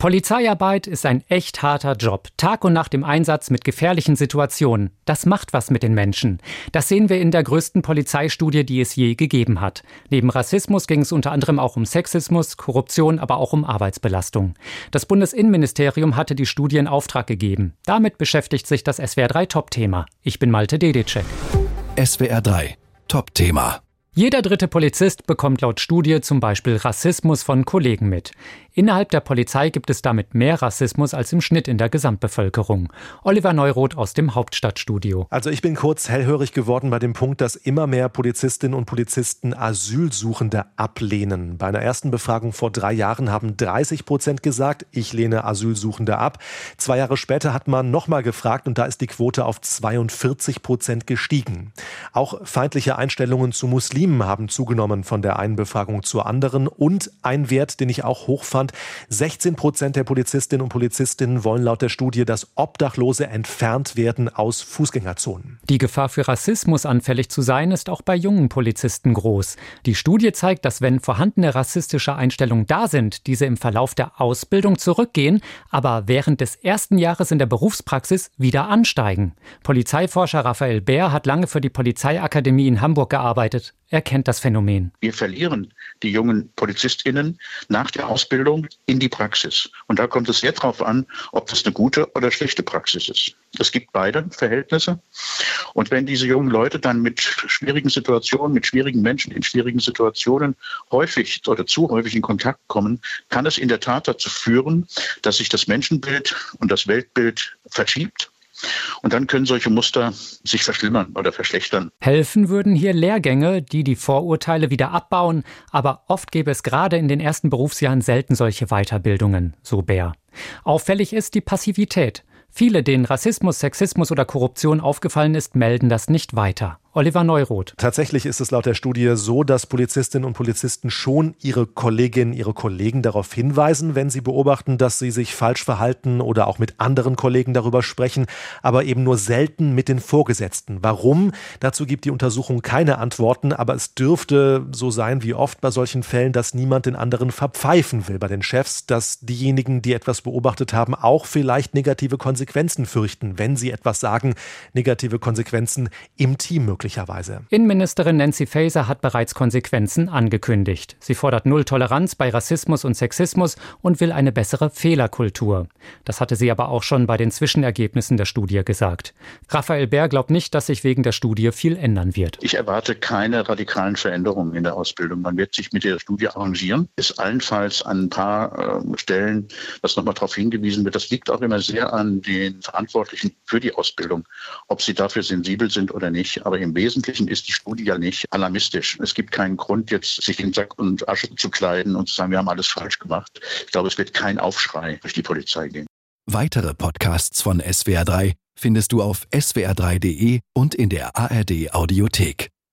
Polizeiarbeit ist ein echt harter Job. Tag und Nacht im Einsatz mit gefährlichen Situationen. Das macht was mit den Menschen. Das sehen wir in der größten Polizeistudie, die es je gegeben hat. Neben Rassismus ging es unter anderem auch um Sexismus, Korruption, aber auch um Arbeitsbelastung. Das Bundesinnenministerium hatte die Studie in Auftrag gegeben. Damit beschäftigt sich das SWR 3 Top-Thema. Ich bin Malte Dedicek. SWR 3 Top-Thema. Jeder dritte Polizist bekommt laut Studie zum Beispiel Rassismus von Kollegen mit. Innerhalb der Polizei gibt es damit mehr Rassismus als im Schnitt in der Gesamtbevölkerung. Oliver Neuroth aus dem Hauptstadtstudio. Also ich bin kurz hellhörig geworden bei dem Punkt, dass immer mehr Polizistinnen und Polizisten Asylsuchende ablehnen. Bei einer ersten Befragung vor 3 Jahren haben 30% gesagt, ich lehne Asylsuchende ab. 2 Jahre später hat man nochmal gefragt und da ist die Quote auf 42% gestiegen. Auch feindliche Einstellungen zu Muslimen haben zugenommen von der einen Befragung zur anderen. Und ein Wert, den ich auch hoch fand, 16% der Polizistinnen und Polizisten wollen laut der Studie, dass Obdachlose entfernt werden aus Fußgängerzonen. Die Gefahr für Rassismus anfällig zu sein, ist auch bei jungen Polizisten groß. Die Studie zeigt, dass wenn vorhandene rassistische Einstellungen da sind, diese im Verlauf der Ausbildung zurückgehen, aber während des ersten Jahres in der Berufspraxis wieder ansteigen. Polizeiforscher Raphael Bär hat lange für die Polizeiakademie in Hamburg gearbeitet. Er kennt das Phänomen. Wir verlieren die jungen PolizistInnen nach der Ausbildung in die Praxis. Und da kommt es sehr darauf an, ob das eine gute oder schlechte Praxis ist. Es gibt beide Verhältnisse. Und wenn diese jungen Leute dann mit schwierigen Situationen, mit schwierigen Menschen in schwierigen Situationen häufig oder zu häufig in Kontakt kommen, kann es in der Tat dazu führen, dass sich das Menschenbild und das Weltbild verschiebt. Und dann können solche Muster sich verschlimmern oder verschlechtern. Helfen würden hier Lehrgänge, die Vorurteile wieder abbauen. Aber oft gäbe es gerade in den ersten Berufsjahren selten solche Weiterbildungen, so Bär. Auffällig ist die Passivität. Viele, denen Rassismus, Sexismus oder Korruption aufgefallen ist, melden das nicht weiter. Oliver Neuroth. Tatsächlich ist es laut der Studie so, dass Polizistinnen und Polizisten schon ihre Kolleginnen, ihre Kollegen darauf hinweisen, wenn sie beobachten, dass sie sich falsch verhalten oder auch mit anderen Kollegen darüber sprechen, aber eben nur selten mit den Vorgesetzten. Warum? Dazu gibt die Untersuchung keine Antworten, aber es dürfte so sein wie oft bei solchen Fällen, dass niemand den anderen verpfeifen will bei den Chefs, dass diejenigen, die etwas beobachtet haben, auch vielleicht negative Konsequenzen fürchten, wenn sie etwas sagen, negative Konsequenzen im Team möglicherweise. Innenministerin Nancy Faeser hat bereits Konsequenzen angekündigt. Sie fordert Null Toleranz bei Rassismus und Sexismus und will eine bessere Fehlerkultur. Das hatte sie aber auch schon bei den Zwischenergebnissen der Studie gesagt. Raphael Bär glaubt nicht, dass sich wegen der Studie viel ändern wird. Ich erwarte keine radikalen Veränderungen in der Ausbildung. Man wird sich mit der Studie arrangieren. Ist allenfalls an ein paar Stellen, dass nochmal darauf hingewiesen wird. Das liegt auch immer sehr an den Verantwortlichen für die Ausbildung, ob sie dafür sensibel sind oder nicht. Aber im Wesentlichen ist die Studie ja nicht alarmistisch. Es gibt keinen Grund, jetzt sich in Sack und Asche zu kleiden und zu sagen, wir haben alles falsch gemacht. Ich glaube, es wird kein Aufschrei durch die Polizei gehen. Weitere Podcasts von SWR 3 findest du auf swr3.de und in der ARD Audiothek.